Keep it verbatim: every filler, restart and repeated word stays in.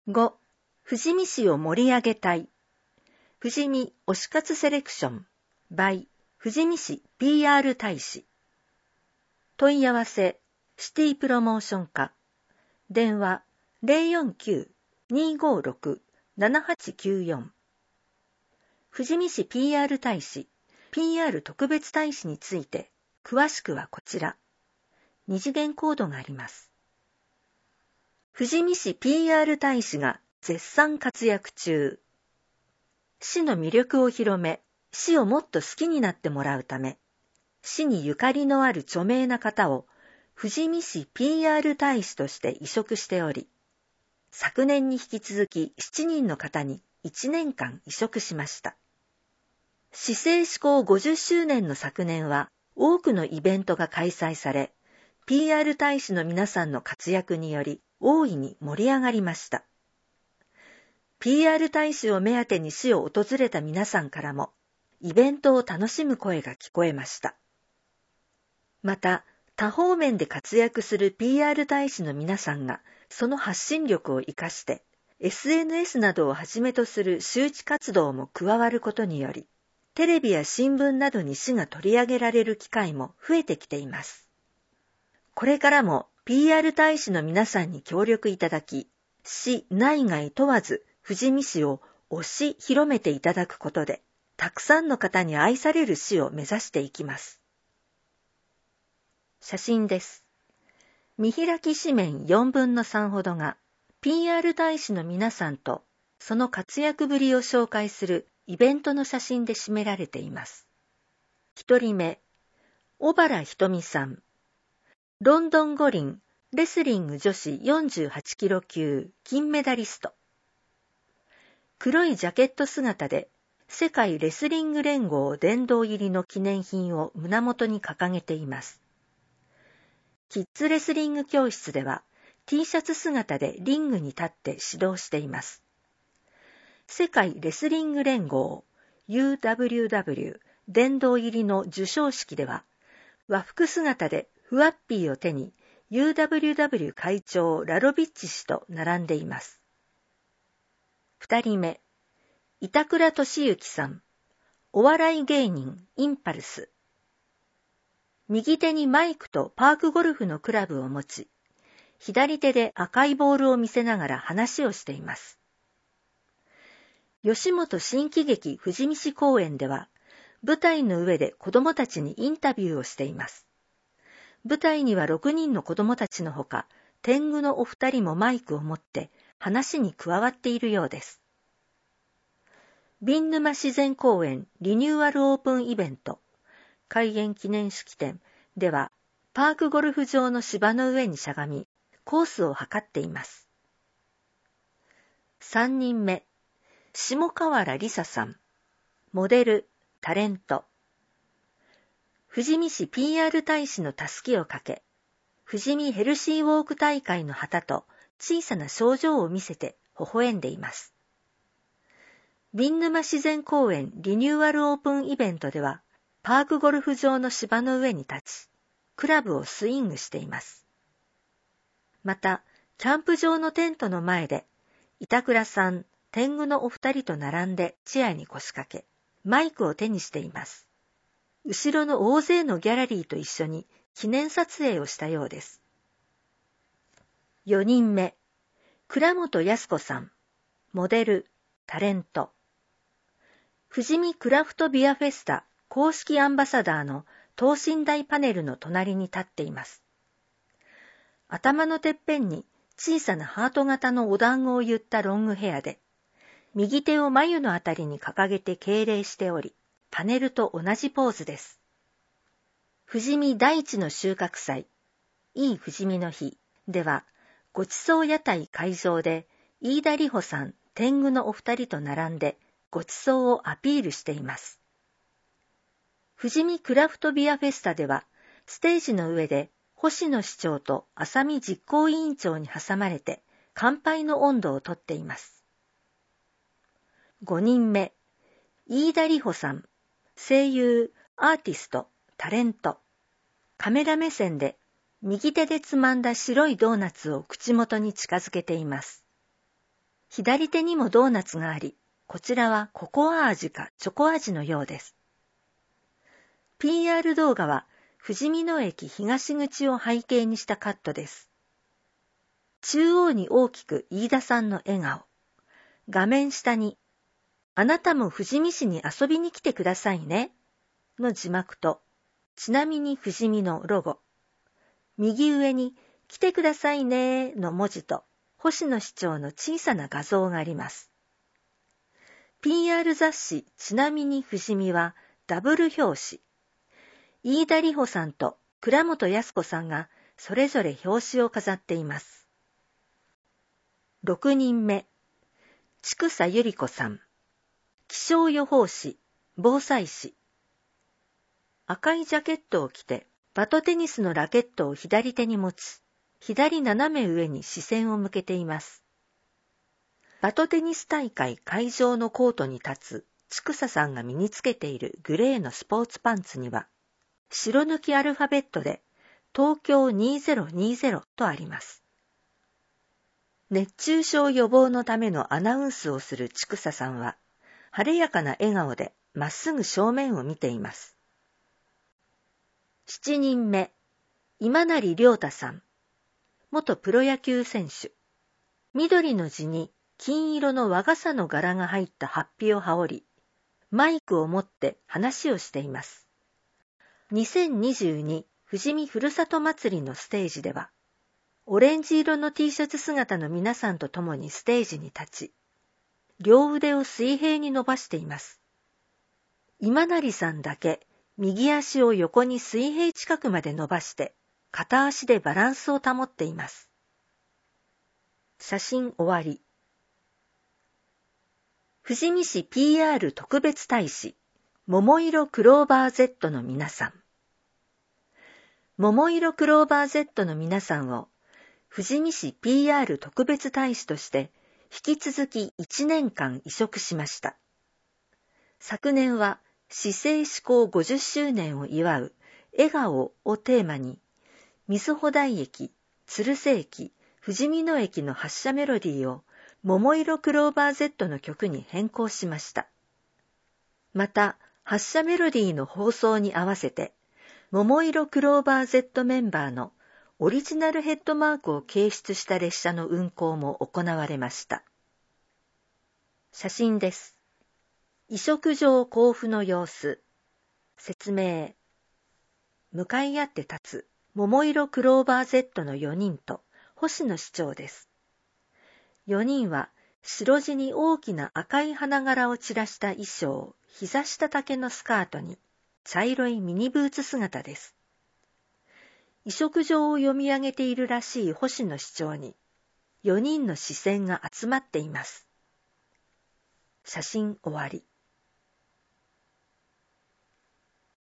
ご. 富士見市を盛り上げたい。富士見推し活セレクション by 富士見市 ピーアール 大使。問い合わせシティプロモーション課。電話 ゼロよんきゅう にーごーろく ななはちきゅうよん。富士見市 ピーアール 大使 ピーアール 特別大使について詳しくはこちら。二次元コードがあります。富士見市 ピーアール 大使が絶賛活躍中。市の魅力を広め、市をもっと好きになってもらうため、市にゆかりのある著名な方を富士見市 ピーアール 大使として委嘱しており、昨年に引き続きしちにんの方にいちねんかん委嘱しました。市政施行ごじゅっしゅうねんの昨年は多くのイベントが開催され、ピーアール 大使の皆さんの活躍により大いに盛り上がりました。ピーアール 大使を目当てに市を訪れた皆さんからも、イベントを楽しむ声が聞こえました。また、多方面で活躍する ピーアール 大使の皆さんが、その発信力を生かして、エスエヌエス などをはじめとする周知活動も加わることにより、テレビや新聞などに市が取り上げられる機会も増えてきています。これからも ピーアール 大使の皆さんに協力いただき、市内外問わず富士見市を推し広めていただくことで、たくさんの方に愛される市を目指していきます。写真です。見開き紙面よんぶんのさんほどが ピーアール 大使の皆さんとその活躍ぶりを紹介するイベントの写真で占められています。ひとりめ、小原ひとみさん。ロンドン五輪レスリング女子よんじゅうはちキロ級金メダリスト。黒いジャケット姿で世界レスリング連合殿堂入りの記念品を胸元に掲げています。キッズレスリング教室では T シャツ姿でリングに立って指導しています。世界レスリング連合 ユーダブリューダブリュー 殿堂入りの授賞式では和服姿でフワッピーを手に ユーダブリューダブリュー 会長ラロビッチ氏と並んでいます。二人目、板倉俊之さん。お笑い芸人インパルス。右手にマイクとパークゴルフのクラブを持ち、左手で赤いボールを見せながら話をしています。吉本新喜劇富士見市公演では、舞台の上で子供たちにインタビューをしています。舞台にはろくにんの子供たちのほか、天狗のお二人もマイクを持って話に加わっているようです。瓶沼自然公園リニューアルオープンイベント、開園記念式典では、パークゴルフ場の芝の上にしゃがみ、コースを測っています。さんにんめ、下河原梨沙さん。モデル、タレント。富士見市 ピーアール 大使のたすきをかけ、富士見ヘルシーウォーク大会の旗と小さな賞状を見せて微笑んでいます。瓶沼自然公園リニューアルオープンイベントでは、パークゴルフ場の芝の上に立ち、クラブをスイングしています。また、キャンプ場のテントの前で、板倉さん、天狗のお二人と並んでチェアに腰掛け、マイクを手にしています。後ろの大勢のギャラリーと一緒に記念撮影をしたようです。よにんめ、倉本康子さん。モデル、タレント。富士見クラフトビアフェスタ公式アンバサダーの等身大パネルの隣に立っています。頭のてっぺんに小さなハート型のお団子を結ったロングヘアで、右手を眉のあたりに掲げて敬礼しており、パネルと同じポーズです。富士見第一の収穫祭、いい富士見の日では、ごちそう屋台会場で、飯田里穂さん、天狗のお二人と並んで、ごちそうをアピールしています。富士見クラフトビアフェスタでは、ステージの上で、星野市長と浅見実行委員長に挟まれて、乾杯の温度をとっています。ごにんめ、飯田里穂さん。声優、アーティスト、タレント。カメラ目線で右手でつまんだ白いドーナツを口元に近づけています。 左手にもドーナツがあり、こちらはココア味かチョコ味のようです。ピーアール 動画は富士見野駅東口を背景にしたカットです。中央に大きく飯田さんの笑顔。画面下に、あなたも富士見市に遊びに来てくださいね、の字幕と、ちなみに富士見のロゴ。右上に、来てくださいねの文字と、星野市長の小さな画像があります。ピーアール 雑誌ちなみに富士見はダブル表紙。飯田里穂さんと倉本康子さんがそれぞれ表紙を飾っています。ろくにんめ、千草百合子さん。気象予報士、防災士。赤いジャケットを着て、バトテニスのラケットを左手に持ち、左斜め上に視線を向けています。バトテニス大会会場のコートに立つ千草さんが身につけているグレーのスポーツパンツには、白抜きアルファベットで東京にせんにじゅうとあります。熱中症予防のためのアナウンスをする千草さんは、晴れやかな笑顔でまっすぐ正面を見ています。しちにんめ、今成亮太さん。元プロ野球選手。緑の地に金色の和傘の柄が入った法被を羽織り、マイクを持って話をしています。にせんにじゅうに富士見ふるさと祭りのステージでは、オレンジ色の T シャツ姿の皆さんと共にステージに立ち、両腕を水平に伸ばしています。今成さんだけ右足を横に水平近くまで伸ばして、片足でバランスを保っています。写真終わり。富士見市 ピーアール 特別大使、桃色クローバー Z の皆さん。桃色クローバー Z の皆さんを、富士見市 ピーアール 特別大使として、引き続きいちねんかん委嘱しました。昨年は、市政施行ごじゅっしゅうねんを祝う笑顔をテーマに、瑞穂台駅、鶴瀬駅、富士見野駅の発車メロディーを桃色クローバー Z の曲に変更しました。また、発車メロディーの放送に合わせて、桃色クローバー Z メンバーのオリジナルヘッドマークを掲出した列車の運行も行われました。写真です。委嘱状交付の様子。説明。向かい合って立つ桃色クローバー Z のよにんと星野市長です。よにんは白地に大きな赤い花柄を散らした衣装、膝下丈のスカートに茶色いミニブーツ姿です。委嘱状を読み上げているらしい星野市長によにんの視線が集まっています。写真終わり。